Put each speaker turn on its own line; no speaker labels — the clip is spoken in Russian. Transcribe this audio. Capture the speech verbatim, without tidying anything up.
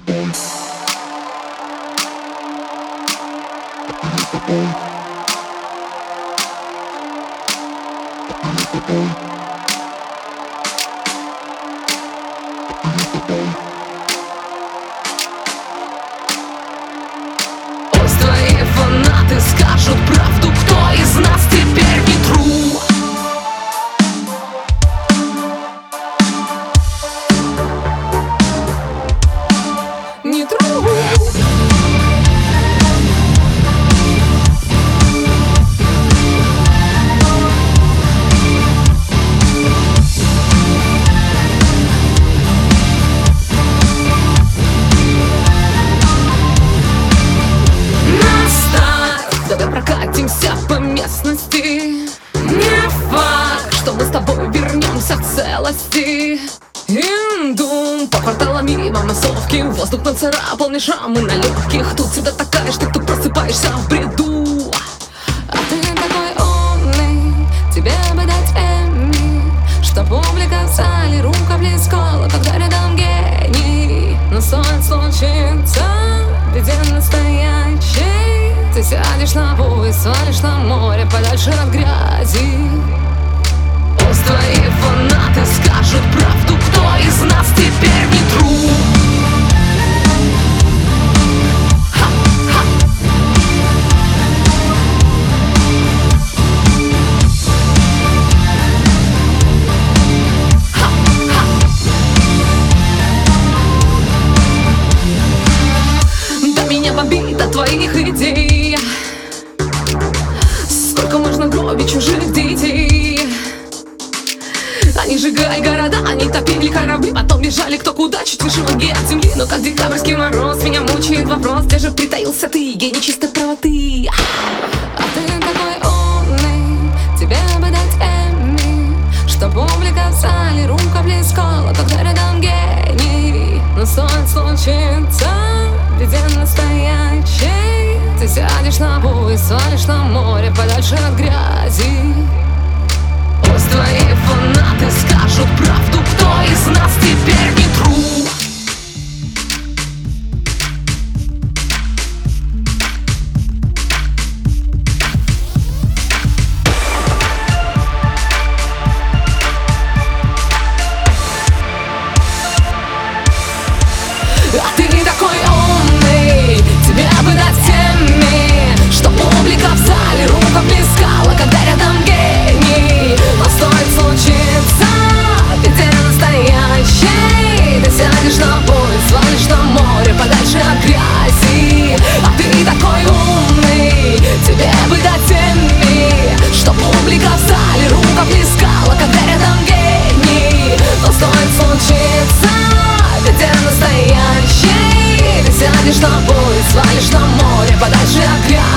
Пусть твои фанаты скажут правду, кто из нас теперь не true. Не true. Давай прокатимся по местности. Не факт, что мы с тобой вернемся к целости. Индум по кварталам мимо массовки. Воздух нацарапал мне шрамы на легких. Тут всегда такая, что ты просыпаешься в бреду.
А ты такой умный, тебе бы дать Эмми, чтоб публика в зале рука плескала, когда рядом гений. Но стоит случиться, ведь я настоящий. Ты сядешь на буй, свалишь на море подальше от грязи.
Пусть твои фанаты скажут правду, кто из нас теперь не true. Ха-ха. Ха-ха.
Да меня бомбит от твоих идей. Сколько можно гробить чужих детей? Они сжигали города, они топили корабли, потом бежали кто куда, чуть выше ноги от земли. Но как декабрьский мороз меня мучает вопрос: где же притаился ты, гений чистой правоты? А ты такой умный, тебе бы дать Эмми, что публика в зале рука плескала, когда рядом гений. Но стоит случиться, ведь я настоящий. Ты сядешь на буй, свалишь на море подальше от грязи.
Пусть твои фанаты скажут правду, кто из нас теперь не true.
А ты такой умный, тебе бы дать Эмми, что публика в зале рука плескала, когда рядом гений. Но стоит случиться, ведь я настоящий. Ты сядешь на бой, свалишь на море подальше от грязи. А ты такой умный, тебе бы дать Эмми, что публика в зале рука плескала, когда рядом гений. Но стоит случиться, ведь я настоящий. Ты сядешь на бой, свалишь на море подальше от грязи.